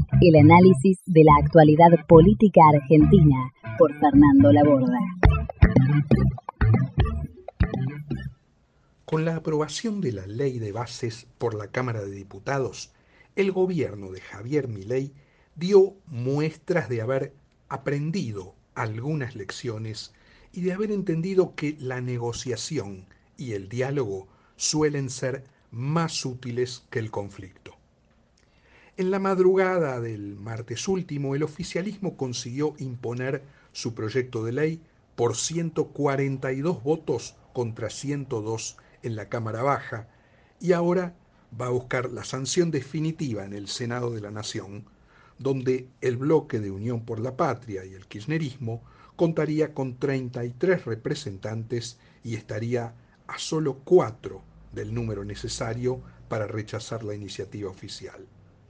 El análisis de la actualidad política argentina por Fernando Laborda. Con la aprobación de la Ley de Bases por la Cámara de Diputados, el gobierno de Javier Milei dio muestras de haber aprendido algunas lecciones y de haber entendido que la negociación y el diálogo suelen ser más útiles que el conflicto. En la madrugada del martes último, el oficialismo consiguió imponer su proyecto de ley por 142 votos contra 102 en la Cámara Baja y ahora va a buscar la sanción definitiva en el Senado de la Nación, donde el bloque de Unión por la Patria y el kirchnerismo contaría con 33 representantes y estaría a solo 4 del número necesario para rechazar la iniciativa oficial.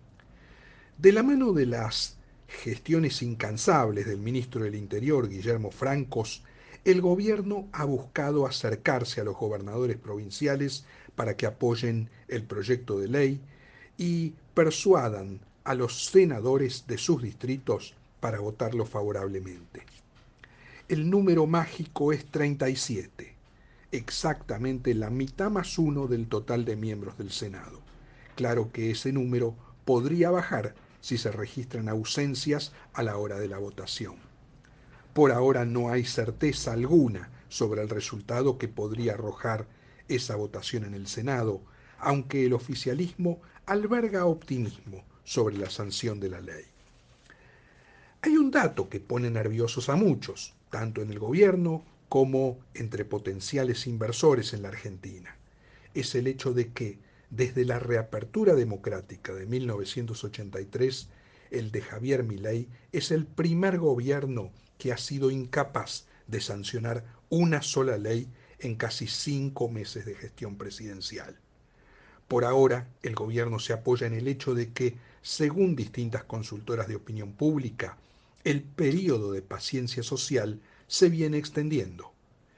De la mano de las gestiones incansables del ministro del Interior, Guillermo Francos, el gobierno ha buscado acercarse a los gobernadores provinciales para que apoyen el proyecto de ley y persuadan a los senadores de sus distritos para votarlo favorablemente. El número mágico es 37, exactamente la mitad más uno del total de miembros del Senado. Claro que ese número podría bajar si se registran ausencias a la hora de la votación. Por ahora no hay certeza alguna sobre el resultado que podría arrojar esa votación en el Senado, aunque el oficialismo alberga optimismo sobre la sanción de la ley. Hay un dato que pone nerviosos a muchos, tanto en el gobierno como entre potenciales inversores en la Argentina. Es el hecho de que, desde la reapertura democrática de 1983, el de Javier Milei es el primer gobierno que ha sido incapaz de sancionar una sola ley en casi 5 meses de gestión presidencial. Por ahora, el gobierno se apoya en el hecho de que, según distintas consultoras de opinión pública, el período de paciencia social se viene extendiendo.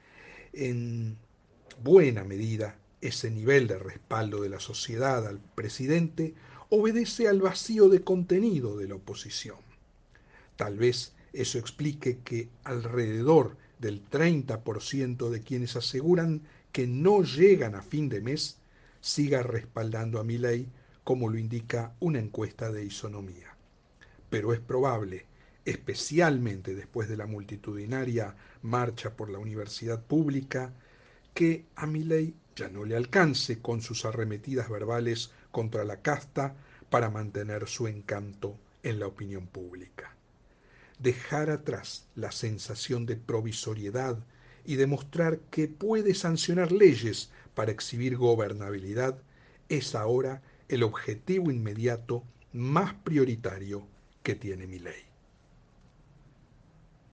En buena medida, ese nivel de respaldo de la sociedad al presidente obedece al vacío de contenido de la oposición. Tal vez eso explique que alrededor del 30% de quienes aseguran que no llegan a fin de mes siga respaldando a Milei, como lo indica una encuesta de Isonomía. Pero es probable, especialmente después de la multitudinaria marcha por la universidad pública, que a Milei ya no le alcance con sus arremetidas verbales contra la casta para mantener su encanto en la opinión pública. Dejar atrás la sensación de provisoriedad y demostrar que puede sancionar leyes para exhibir gobernabilidad es ahora el objetivo inmediato más prioritario que tiene Milei.